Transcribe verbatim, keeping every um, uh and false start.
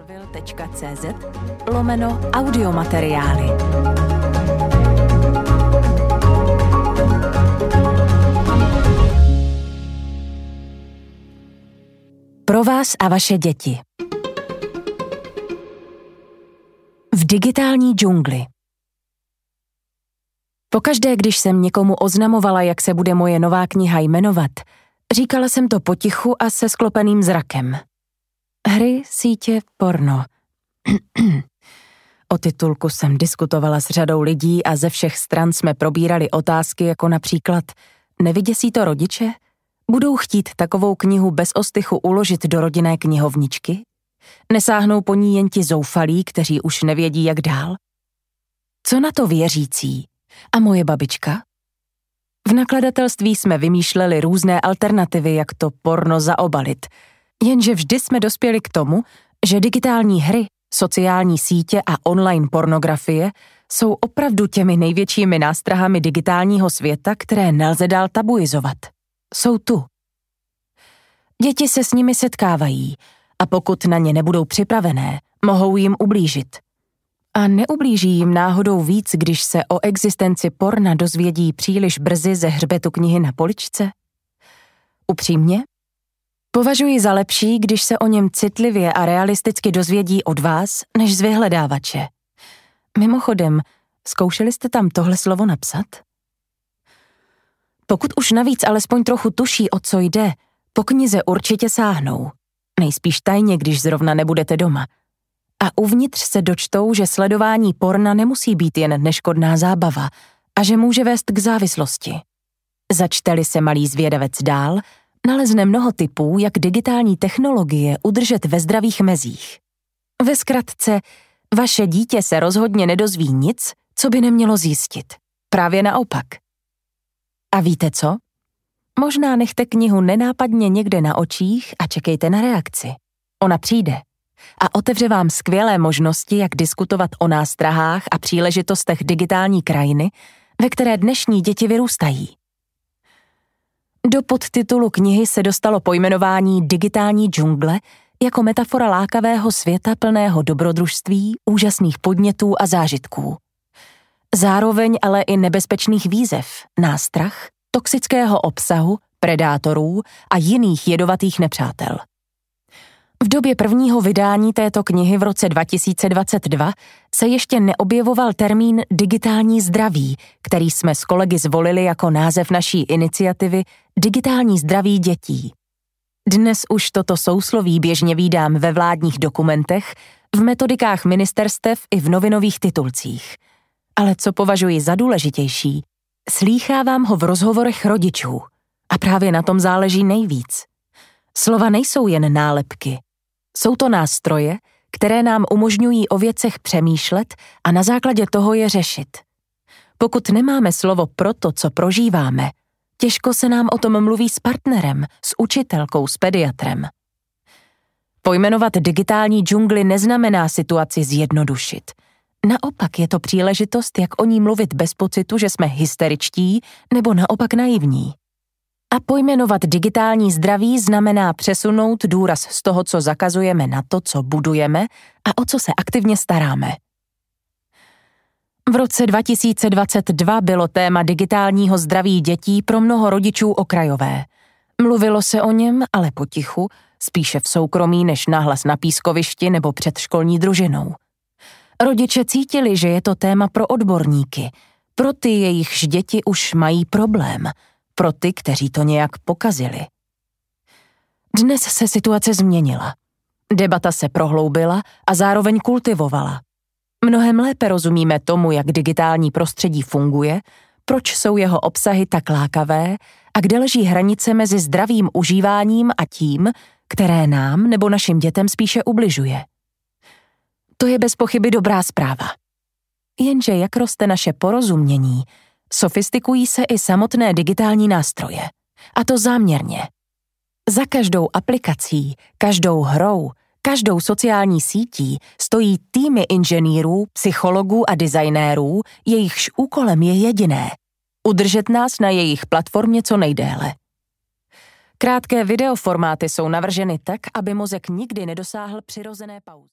melville tečka cé zet lomeno audiomateriály. Pro vás a vaše děti. V digitální džungli. Pokaždé, když jsem někomu oznamovala, jak se bude moje nová kniha jmenovat, říkala jsem to potichu a se sklopeným zrakem. Hry, sítě, porno. O titulku jsem diskutovala s řadou lidí a ze všech stran jsme probírali otázky jako například: nevyděsí to rodiče? Budou chtít takovou knihu bez ostychu uložit do rodinné knihovničky? Nesáhnou po ní jen ti zoufalí, kteří už nevědí, jak dál? Co na to věřící? A moje babička? V nakladatelství jsme vymýšleli různé alternativy, jak to porno zaobalit, jenže vždy jsme dospěli k tomu, že digitální hry, sociální sítě a online pornografie jsou opravdu těmi největšími nástrahami digitálního světa, které nelze dál tabuizovat. Jsou tu. Děti se s nimi setkávají a pokud na ně nebudou připravené, mohou jim ublížit. A neublíží jim náhodou víc, když se o existenci porna dozvědí příliš brzy ze hřbetu knihy na poličce? Upřímně? Považuji za lepší, když se o něm citlivě a realisticky dozvědí od vás, než z vyhledávače. Mimochodem, zkoušeli jste tam tohle slovo napsat? Pokud už navíc alespoň trochu tuší, o co jde, po knize určitě sáhnou. Nejspíš tajně, když zrovna nebudete doma. A uvnitř se dočtou, že sledování porna nemusí být jen neškodná zábava a že může vést k závislosti. Začte-li se malý zvědavec dál, nalezne mnoho tipů, jak digitální technologie udržet ve zdravých mezích. Ve zkratce, vaše dítě se rozhodně nedozví nic, co by nemělo zjistit. Právě naopak. A víte co? Možná nechte knihu nenápadně někde na očích a čekejte na reakci. Ona přijde a otevře vám skvělé možnosti, jak diskutovat o nástrahách a příležitostech digitální krajiny, ve které dnešní děti vyrůstají. Do podtitulu knihy se dostalo pojmenování digitální džungle jako metafora lákavého světa plného dobrodružství, úžasných podnětů a zážitků. Zároveň ale i nebezpečných výzev, nástrah, toxického obsahu, predátorů a jiných jedovatých nepřátel. V době prvního vydání této knihy v roce dva tisíce dvacet dva se ještě neobjevoval termín digitální zdraví, který jsme s kolegy zvolili jako název naší iniciativy Digitální zdraví dětí. Dnes už toto sousloví běžně vídám ve vládních dokumentech, v metodikách ministerstev i v novinových titulcích. Ale co považuji za důležitější, slýchávám ho v rozhovorech rodičů. A právě na tom záleží nejvíc. Slova nejsou jen nálepky. Jsou to nástroje, které nám umožňují o věcech přemýšlet a na základě toho je řešit. Pokud nemáme slovo pro to, co prožíváme, těžko se nám o tom mluví s partnerem, s učitelkou, s pediatrem. Pojmenovat digitální džungli neznamená situaci zjednodušit. Naopak je to příležitost, jak o ní mluvit bez pocitu, že jsme hysteričtí nebo naopak naivní. A pojmenovat digitální zdraví znamená přesunout důraz z toho, co zakazujeme, na to, co budujeme a o co se aktivně staráme. V roce dva tisíce dvacet dva bylo téma digitálního zdraví dětí pro mnoho rodičů okrajové. Mluvilo se o něm, ale potichu, spíše v soukromí než nahlas na pískovišti nebo před školní družinou. Rodiče cítili, že je to téma pro odborníky, pro ty, jejichž děti už mají problém, pro ty, kteří to nějak pokazili. Dnes se situace změnila. Debata se prohloubila a zároveň kultivovala. Mnohem lépe rozumíme tomu, jak digitální prostředí funguje, proč jsou jeho obsahy tak lákavé a kde leží hranice mezi zdravým užíváním a tím, které nám nebo našim dětem spíše ubližuje. To je bez pochyby dobrá zpráva. Jenže jak roste naše porozumění, sofistikují se i samotné digitální nástroje. A to záměrně. Za každou aplikací, každou hrou, každou sociální sítí stojí týmy inženýrů, psychologů a designérů, jejichž úkolem je jediné – udržet nás na jejich platformě co nejdéle. Krátké videoformáty jsou navrženy tak, aby mozek nikdy nedosáhl přirozené pauzy.